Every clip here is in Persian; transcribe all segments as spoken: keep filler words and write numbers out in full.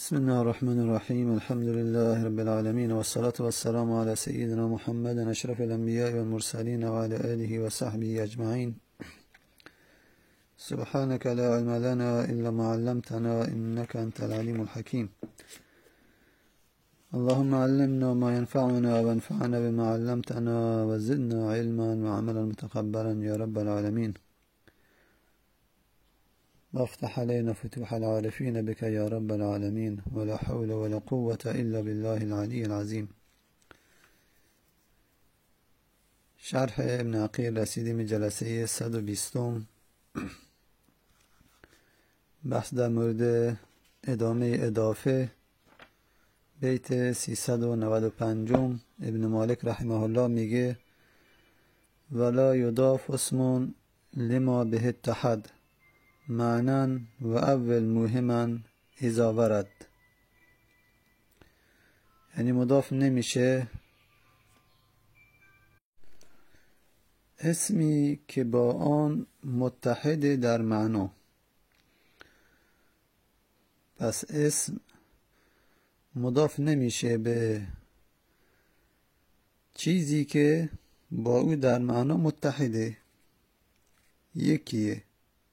بسم الله الرحمن الرحيم. الحمد لله رب العالمين، والصلاة والسلام على سيدنا محمد أشرف الأنبياء والمرسلين وعلى آله وصحبه أجمعين. سبحانك لا علم لنا إلا ما علمتنا إنك أنت العليم الحكيم. اللهم علمنا ما ينفعنا وانفعنا بما علمتنا وزدنا علما وعملا متقبلا يا رب العالمين. وافتح علينا فتوح العارفين بك يا رب العالمين، ولا حول ولا قوة إلا بالله العلي العظيم. شرح ابن عقیل رسیدیم جلسه صد و بیستم. بحث در مورد ادامه اضافه بیت سیصد و نود و پنج. ابن مالک رحمه الله میگه ولا یضاف اسم لما به اتحد معنن و اول موهمن اذا ورد. یعنی مضاف نمیشه اسمی که با آن متحد در معنا. پس اسم مضاف نمیشه به چیزی که با او در معنا متحده، یکیه.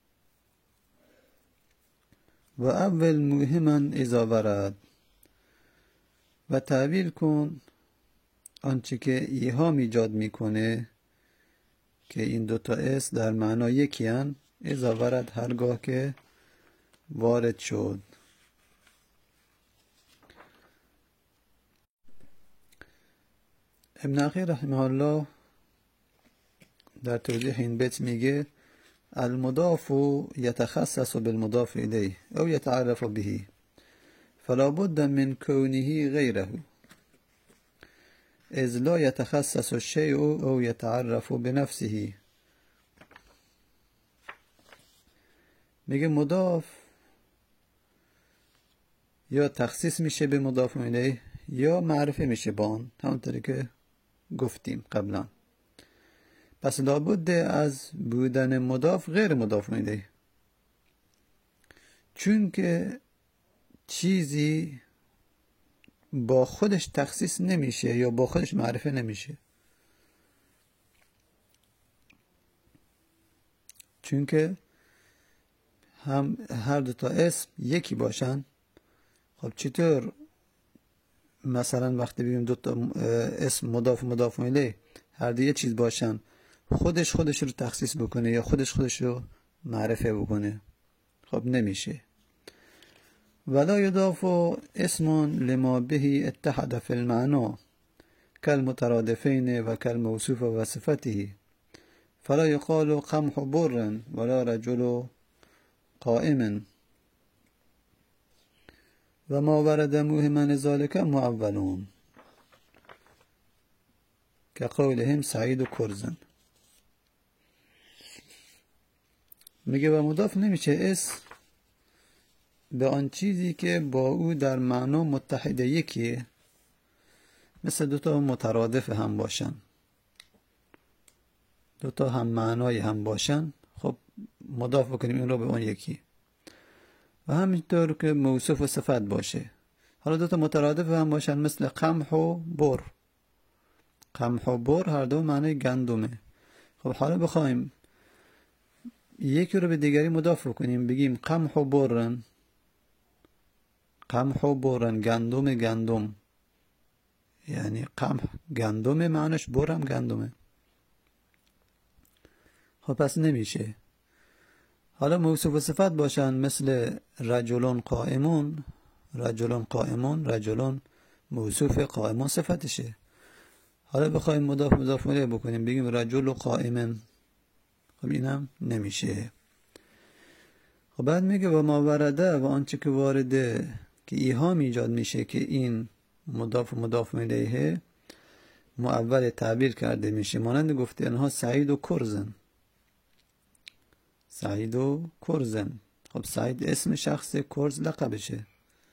و اول موهمن اذا ورد، و تعبیر کن آنچه که ایهام ایجاد میکنه که این دوتا اسم در معنا یکی هن، اذا ورد هرگاه که وارد شد. ابن عقیل رحمه الله در توضیح این بیت میگه المضاف يتخصص بالمضاف إليه أو يتعرف به فلا بد من كونه غيره، إذ لا يتخصص الشيء أو يتعرف بنفسه. میگه مضاف یا تخصیص میشه به مضاف الیه یا معرفه میشه با آن، همونطوری که گفتیم قبلا. پس لابد از بودن مضاف غیر مضاف الیه، چون که چیزی با خودش تخصیص نمیشه یا با خودش معرفه نمیشه، چون که هم هر دو تا اسم یکی باشن. خب چطور مثلا وقتی بگیم دو تا اسم مضاف مضاف الیه هر دو یه چیز باشن، خودش خودش رو تخصیص بکنه یا خودش خودش رو معرفه بکنه؟ خب نمیشه. ولا یضاف اسم لما به اتحد فی المعنا کالمترادفین و کالموصوف و صفته، فلا یقال قمح بر ولا رجل قائم، و ما ورد موهما ذلك معولون كقولهم سعید و کرزن. میگه و مضاف نمیشه اسم به آن چیزی که با او در معنا متحد یکیه، مثل دوتا مترادف هم باشن، دوتا هم معنای هم باشن. خب مضاف بکنیم این رو به اون یکی. و همینطور که موصوف و صفت باشه. حالا دوتا مترادف هم باشن مثل قمح و بر. قمح و بر هر دو معنای گندمه. خب حالا بخوایم یکی رو به دیگری مضاف کنیم، بگیم قمح و برن، قمح و برن گندم گندم، یعنی قمح گندمه معنیش، برم گندمه. خب پس نمیشه. حالا موصوف و صفت باشن مثل رجلون قائمون، رجلون قائمون، رجلون موصوف، قائمون صفتشه. حالا بخوایم مضاف مضاف الیه بکنیم، بگیم رجل قائمن، خب اینم نمیشه. خب بعد میگه و ما ورده، و آنچه که وارده که ایهام ایجاد میشه که این مضاف مضاف الیه مؤول تعبیر کرده میشه، مانند گفته انها سعید و کرزن، سعید و کرزن. خب سعید اسم شخص، کرز لقبشه.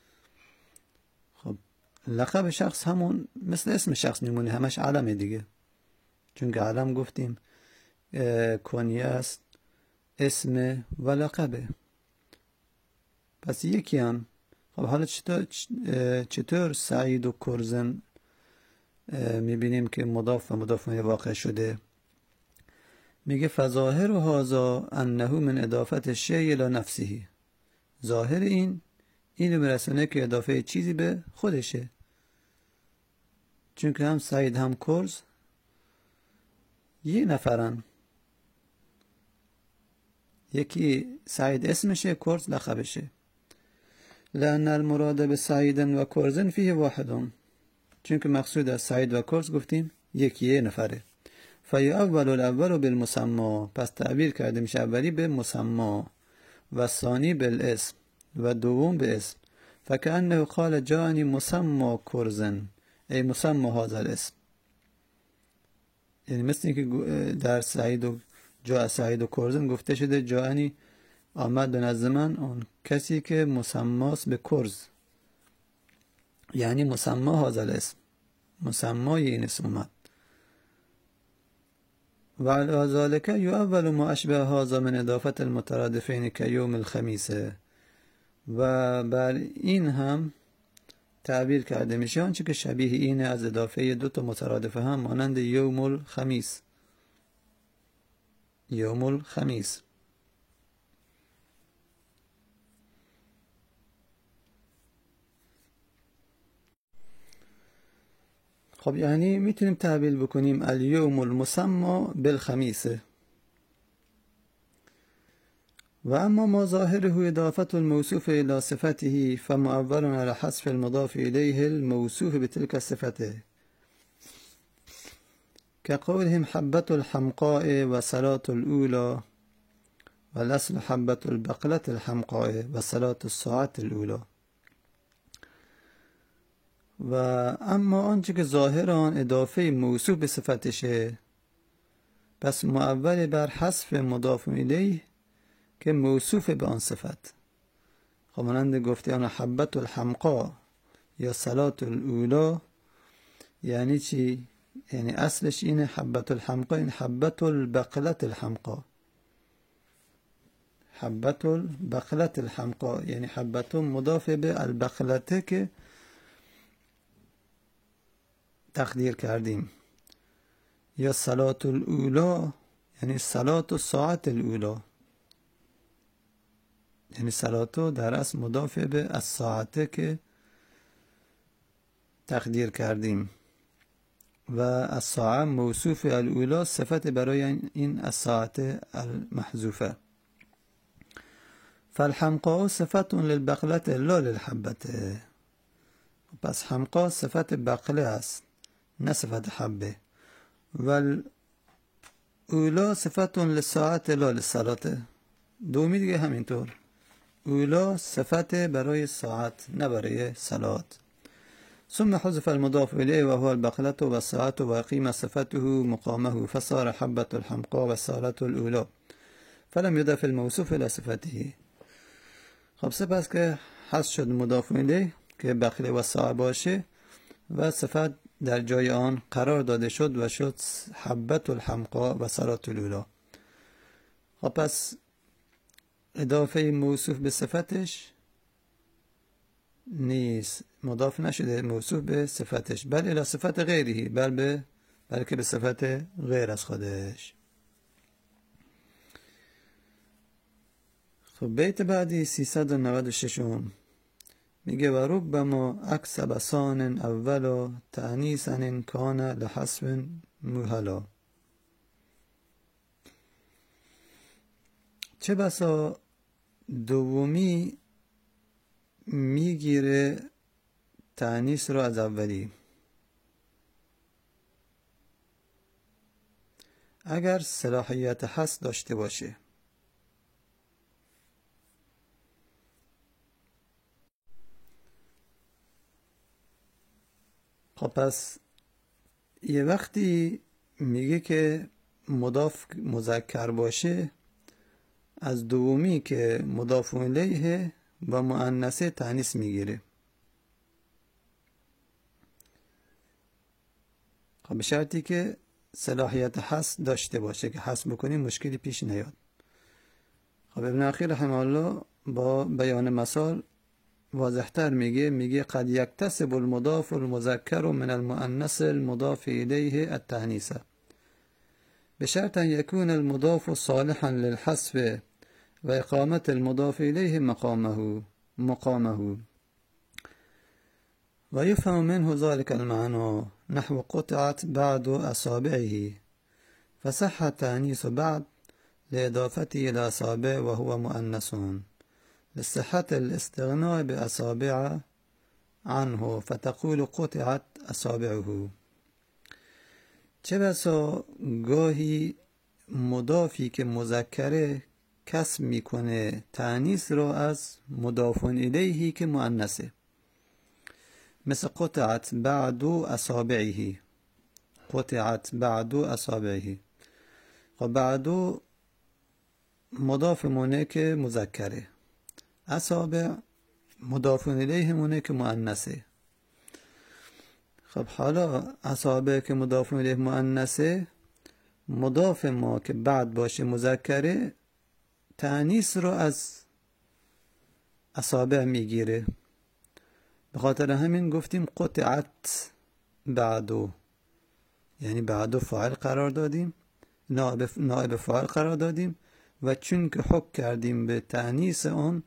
خب لقب شخص همون مثل اسم شخص میمونه، همش علمه دیگه، چون که علم گفتیم کنیه است، اسم و لقبه. پس یکی هم خب حالا چطور چطور سعید و کرزن میبینیم که مضاف و مضاف الیه واقع شده؟ میگه فظاهر و هذا انه من اضافت الشیء الی نفسه. ظاهر این اینو برسونه که اضافه چیزی به خودشه، چون که هم سعید هم کرز یه نفرن، یکی سعید اسمشه، کرز لقبشه. لأن المراد بسعید و کرز فیه واحد، چون که مقصود از سعید و کرز گفتیم یکی یه نفره. فیؤول الاول بالمسمى، پس تعبیر کرده میشه اولی به مسمى و ثانی بالاسم و دوم به اسم. فکأنه قال جاءنی مسمى کرزن ای مسمى هذا الاسم. یعنی مثل اینکه در سعید و جا سعید و کرزن گفته شده جاءنی آمد به نزد من اون کسی که مسماست به کرز، یعنی مسمى هذا الاسم، مسمای این اسم اومد. و ذلك يؤول ما اشبه هذا من اضافت المترادفین که یوم الخمیس. و بر این هم تعبیر کرده میشه آنچه که شبیه اینه از اضافه دو تا مترادفه هم، مانند یوم الخمیس، یوم الخمیس. خب یعنی میتونیم تعبیر بکنیم الیوم المسمى بالخمیس. و اما ما ظاهره اضافت الموصوف الى صفته فمؤول على حذف المضاف الیه الموصوف بتلك الصفته، كقولهم حبة الحمقاء وصلاة الأولى، والأصل حبة البقلة الحمقاء وصلاة الساعة الأولى. و اما آنچه که ظاهر آن اضافه موصوف به صفتشه، پس مؤول بر حذف مضاف الیه که موصوف به آن صفت. خب مانند گفته آن حبة الحمقاء یا صلاة الاولا، یعنی چی؟ یعنی اصلش اینه حبة الحمقاء، این حبة البقلة الحمقاء، حبة البقلة الحمقاء، یعنی حبة مضاف به البقلته که تقدیر کردیم. یا صلاة الاولا یعنی صلاة الساعة الاولا، یعنی صلاتو در اصل مضاف به الساعته که تقدیر کردیم و الساعه موصوف الاولا صفت برای این الساعته المحذوفه. فالحمقاء صفت للبقلة لا للحبته. پس حمقا صفت بقله است نه صفت حبه. و اولا صفت للساعت لا للصلاة. دومی دیگه همینطور، اولا صفت برای ساعت نه برای صلات. ثم حذف المضاف الیه و هو البقلة و الساعت و اقیم صفته مقامه فصار حبة الحمقاء و الصلاة الاولا فلم يضف الموصوف الى صفته. خب سپس که حذف شد مضاف الیه که بقله و ساعت باشه و صفت در جای آن قرار داده شد و شد حبة الحمقاء و صلاة الاولا. خب پس اضافه موصوف به صفتش نیست، مضاف نشده موصوف به صفتش، بل الی صفت غیره، بل به بلکه به صفت غیر از خودش. خب بیت بعدی سیصد و نود و شش میگه و ربما اکسب سان اولا تأنیسا کان لحسب موهلا. چه بسا دومی میگیره تأنیس رو از اولی، اگر صلاحیت حذف داشته باشه. خب پس یه وقتی میگه که مضاف مذکر باشه از دومی که مضاف الیه و مؤنثه تأنیث میگیره. خب به شرطی که صلاحیت حذف داشته باشه که حذف بکنیم مشکلی پیش نیاد. خب ابن اخیر رحمه الله با بیان مثال واضحتر میگه میگه قد یکتسب المضاف المذکر من المؤنث المضاف الیه التأنیث بشرط ان یکون المضاف صالحا للحذف و اقامت المضاف الیه مقامه مقامه و یفهم منه ذلك المعنى نحو قطعت بعد اصابعه فصح التأنیث بعد لإضافته إلى أصابع وهو مؤنث لصحة الاستغناء بأصابع عنه فتقول قطعت أصابعه. چه بسا گاهی مضافی که مذکره کسب میکنه تأنیث را از مضاف الیهی که مؤنثه، مثل قطعت بعد اصابعه. قطعت بعد اصابعه. خب بعد مضاف مونه که مذکره، اصابع مضاف الیه مونه که مؤنثه. خب حالا اصابع که مضاف الیه مؤنثه، مضاف ما که بعد باشه مذکره تأنیث رو از اصابع میگیره. به خاطر همین گفتیم قطعت بعدو، یعنی بعدو فاعل قرار دادیم، نائب نائب فاعل قرار دادیم و چون که حکم کردیم به تأنیث اون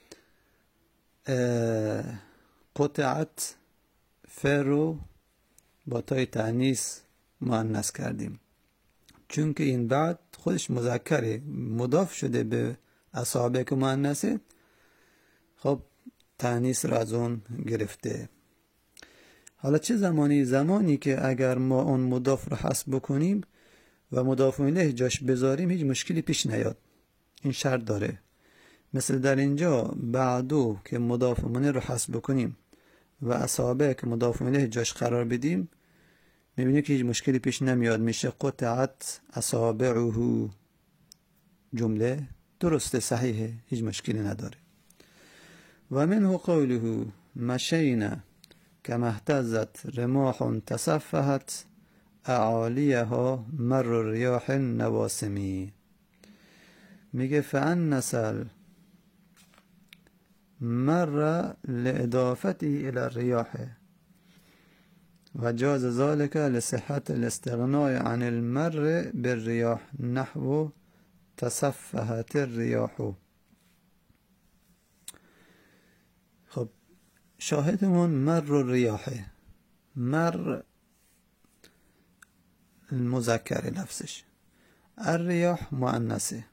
قطعت فعل رو با تای تأنیث مؤنث کردیم. چون که این بعد خودش مذکره مضاف شده به اصابع که مؤنثه، خب تأنیث را از اون گرفته. حالا چه زمانی؟ زمانی که اگر ما اون مضاف رو حذف بکنیم و مضاف الیه جاش بذاریم هیچ مشکلی پیش نیاد. این شرط داره. مثل در اینجا بعدو که مضاف منه رو حذف بکنیم و اصابع که مضاف الیه جاش قرار بدیم، میبینید که هیچ مشکلی پیش نمیاد، میشه قطعت اصابعه. جمله درسته، صحیحه، هیچ مشکلی نداره. و منه قوله مشینا کما اهتزت رماح تصفحت اعالیها مر الریاح النواسمی. میگه فأنس مر لإضافته الى الریاح و جاز ذلك لصحة الاستغناء عن المر بالرياح نحو تصفحت الرياح. خب شاهدمون مر الرياح، مر المذکر لفظش، الریاح مؤنثه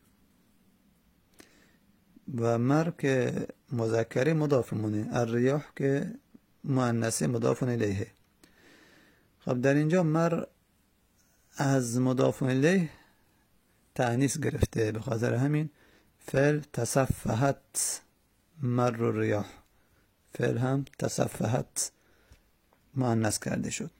و مر که مذکر مضاف مونه، الریاح که مؤنثه مضاف الیه. خب در اینجا مر از مضاف الیه تأنیث گرفته، به خاطر همین فعل تصفحت مر الریاح، فعل هم تصفحت مؤنث کرده شد.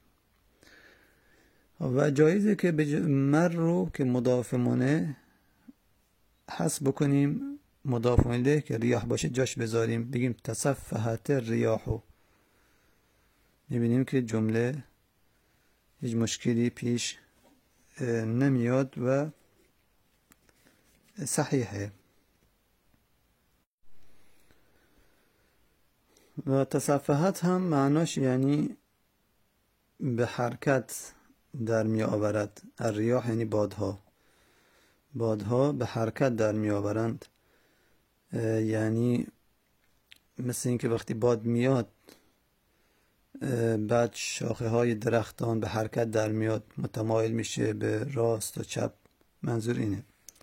و جایزه که مر رو که مضاف مونه حذف بکنیم، مضاف الیه که ریاح باشه جاش بذاریم، بگیم تصفحت الریاح. میبینیم که جمله هیچ مشکلی پیش نمیاد و صحیحه. و تصفحت هم معناش یعنی به حرکت در می آورد. الریاح یعنی بادها، بادها به حرکت در می آورند. یعنی مثل این که وقتی باد میاد بعد شاخه های درختان به حرکت در میاد، متمایل میشه به راست و چپ، منظور اینه.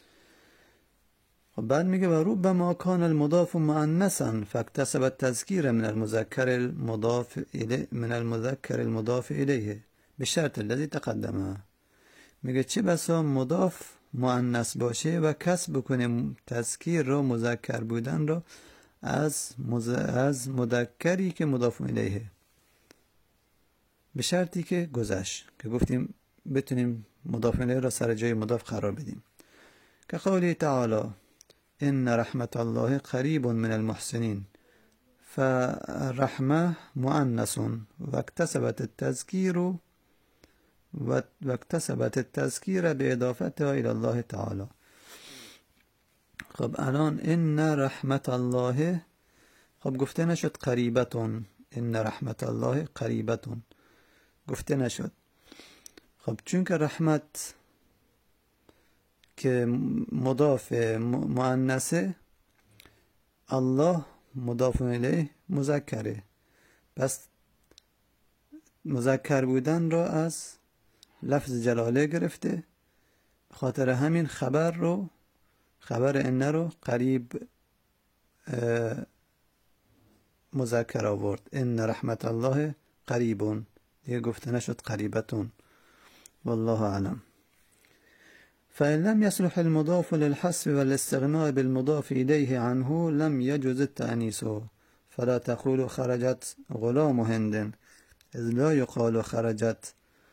خب بعد میگه و ربما کان المضاف مؤنثا فاکتسب التذکیر من المذکر المضاف الیه من المذکر المضاف الیه بشرط الذی تقدمه. میگه چه بسا مضاف مؤنث باشه و کسب بکنه تذکیر رو، مذکر بودن رو از مز... از مذکری که مضاف الیه، به شرطی که گذشت که گفتیم بتونیم مضاف الیه را سر جای مضاف قرار بدیم. که قوله تعالی ان رحمت الله قریب من المحسنین فرحمه مؤنث و اکتسبت التذکیر و اکتسبت التذکیر به اضافتها الى الله تعالی. خب الان ان رحمت الله، خب گفته نشد قریبتون، ان رحمت الله قریبتون گفته نشد. خب چون که رحمت که مضاف مؤنثه، الله مضاف الیه مذکره، پس مذکر بودن را از لفظ جلاله گرفته، خاطر همین خبر رو خبر ان رو قریب مذکر آورد، ان رحمت الله قریبون، دیگه گفته نشد قریبتون. والله اعلم. فإن لم يصلح المضاف للحذف والاستغناء بالمضاف إليه عنه لم يجوز التأنيث، فلا تقول خرجت غلام هند إذ لا يقال خرجت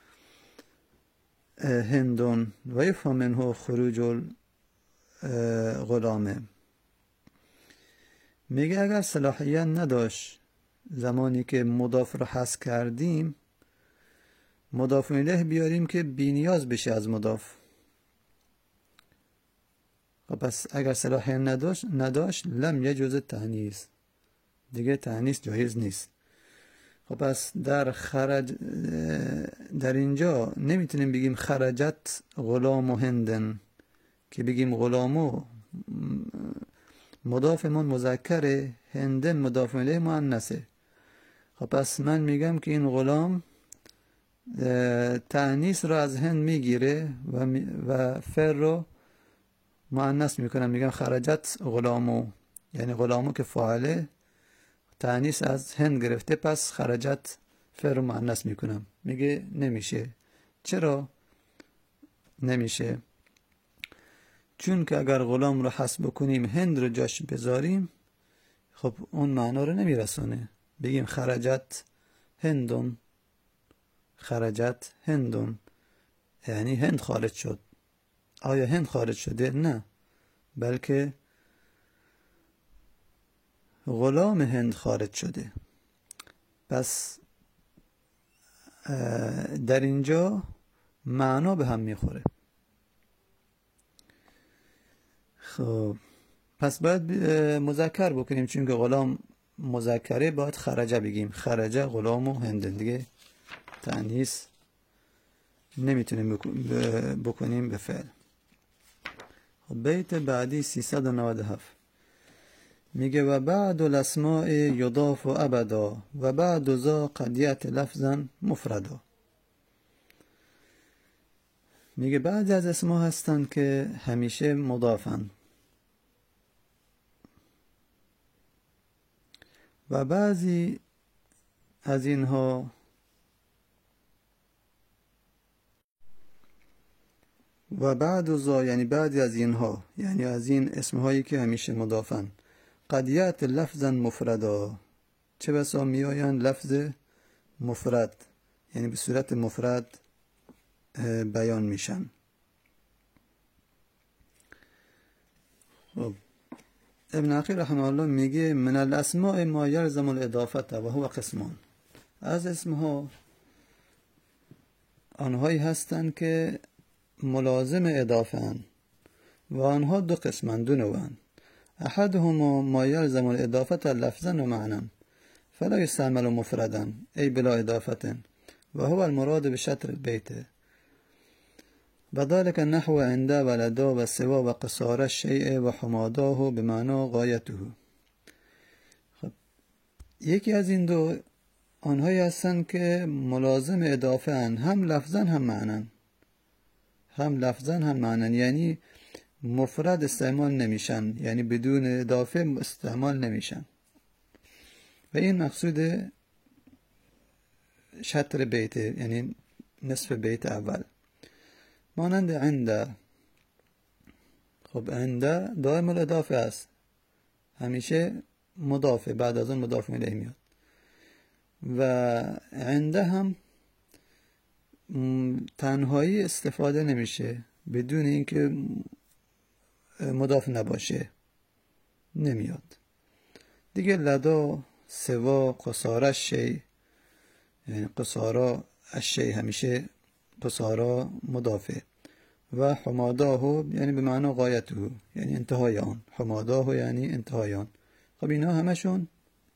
هند ويفهم منه خروج الغلام. میگه اگر صلاحیت نداشت زمانی که مضاف رو حذف کردیم، مضاف الیه بیاریم که بی نیاز بشه از مضاف. خب پس اگر صلاحیت نداشت نداشت لم یجوز تأنیث، دیگه تأنیث جایز نیست. خب پس در خرج در اینجا نمیتونیم بگیم خرجت غلام و هندن، که بگیم غلامو مضاف من مذکره، هندن مضاف الیه مؤنثه. خب پس من میگم که این غلام تأنیث رو از هند میگیره و, و فر رو مؤنث میکنم، میگم خرجت غلامو، یعنی غلامو که فاعله تأنیث از هند گرفته، پس خرجت فر رو مؤنث میکنم. میگه نمیشه. چرا نمیشه؟ چون که اگر غلام رو حذف بکنیم هند رو جاش بذاریم، خب اون معنا رو نمیرسونه. بگیم خرجت هندون، خرجت هندون یعنی هند خارج شد. آیا هند خارج شده؟ نه، بلکه غلام هند خارج شده. پس در اینجا معنا به هم میخوره. خب پس باید مذکر بکنیم، چون که غلام مذکره باید خرجه بگیم، خرجه غلام و هندن، دیگه تأنیث نمیتونیم بکنیم به فعل. خب بیت بعدی سیصد و نود و هفت میگه و بعد الاسماء یضاف ابدا و بعد ذا قد یأتی لفظا مفردا. میگه بعضی از اسما هستن که همیشه مضافن و بعضی از اینها و بعد ذا یعنی بعضی از اینها یعنی از این اسمهایی که همیشه مضافن قد یأتی لفظا مفردا، چه بسا می آیند لفظ مفرد، یعنی به صورت مفرد بیان میشن. خب ابن عقیل رحمه الله میگه من الاسماء ما یلزم الاضافه و هو قسمان. از اسمها آنهایی هستند که ملازم اضافه اند و آنها دو قسمند، دو نوعند. احدهما ما یلزم الاضافه لفظا و معنا فلا یستعمل مفردا ای بلا اضافه و هو المراد بشطر البيت و ذلك نحو عند ولدا و سوا و قصار الشیء و حماداه بمعنى غایته. خب یکی از این دو آنهایی هستند که ملازم اضافه اند، هم لفظا هم معنا، هم لفظا هم معنا، یعنی مفرد استعمال نمیشن، یعنی بدون اضافه استعمال نمیشن. و این مقصود شطر بیت، یعنی نصف بیت اول. مانند عند، خب عند دائم الاضافه است، همیشه مضافه، بعد از اون مضاف الیه میاد. و عند هم تنهایی استفاده نمیشه، بدون اینکه مضاف نباشه نمیاد. دیگه لدا، سوا، قصاره شی، یعنی قصارا الشی همیشه قصارا مضافه. و حماداه یعنی به معنی غایته، یعنی انتهای آن، حماداه یعنی انتهای آن. خب اینا همشون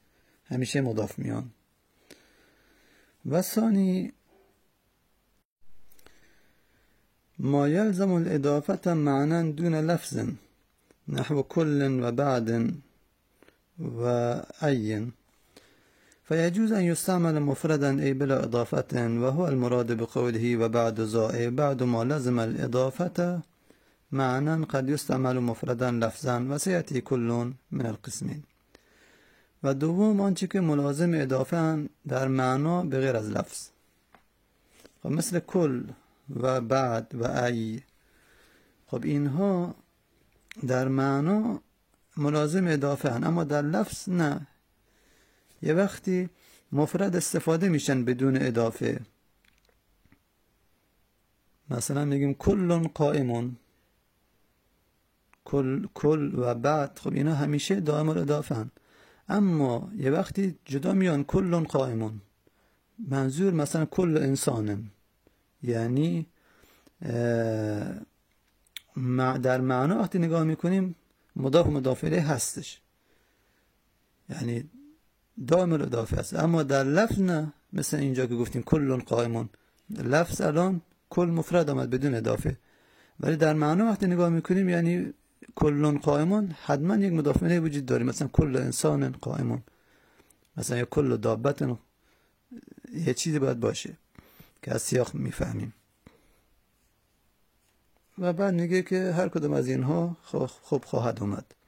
همیشه مضاف میان. و ثانی ما يلزم الإضافة معنى دون لفظ نحو كل وبعد وأي، فيجوز أن يستعمل مفردا أي بلا إضافة، وهو المراد بقوله وبعد ذا، بعد ما لزم الإضافة معنى قد يستعمل مفردا لفظا، وسيأتي كل من القسمين. و دوم آنچه که ملازم اضافه در معنا به غیر از لفظ، خب مثل کل و بعد و ای، خب اینها در معنا ملازم اضافه هن، اما در لفظ نه. یه وقتی مفرد استفاده میشن بدون اضافه، مثلا میگیم کلون قائمون، کل کل و بعد، خب اینا همیشه دائم الاضافه هن. اما یه وقتی جدا میان کلون قائمون، منظور مثلا کل انسانن، یعنی در معنا وقتی نگاه میکنیم مضاف مضاف الیه هستش، یعنی دائم الاضافه است. اما در لفظ نه، مثل اینجا که گفتیم کلون قائمون، لفظ الان کل مفرد آمد بدون اضافه، ولی در معنا وقتی نگاه میکنیم یعنی کلون قائمون حتما یک مضاف الیه وجود داره، مثلا کل انسان قائمون، مثلا یا کل دابت، یه چیزی باید باشه که از سیاق میفهمیم. و بعد میگه که هر کدوم از اینها خوب خواهد اومد.